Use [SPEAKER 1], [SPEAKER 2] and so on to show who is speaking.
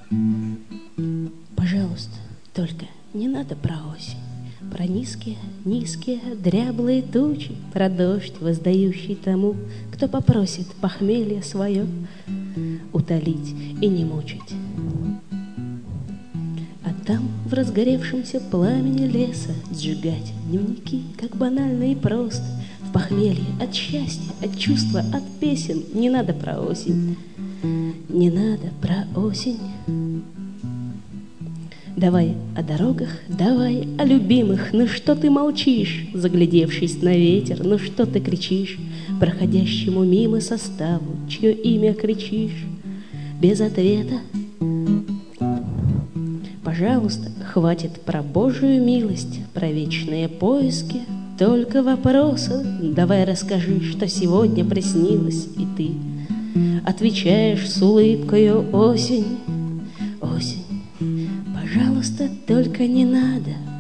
[SPEAKER 1] Пожалуйста, только не надо про осень, про низкие, низкие, дряблые тучи, про дождь, воздающий тому, кто попросит похмелье свое утолить и не мучить. А там, в разгоревшемся пламени леса, сжигать дневники, как банально и просто. В похмелье от счастья, от чувства, от песен. Не надо про осень, не надо про осень. Давай о дорогах, давай о любимых. Ну что ты молчишь, заглядевшись на ветер? Ну что ты кричишь проходящему мимо составу, чье имя кричишь без ответа? Пожалуйста, хватит про Божию милость, про вечные поиски, только вопросы. Давай расскажи, что сегодня приснилось, и ты отвечаешь с улыбкою: осень, осень. Пожалуйста, только не надо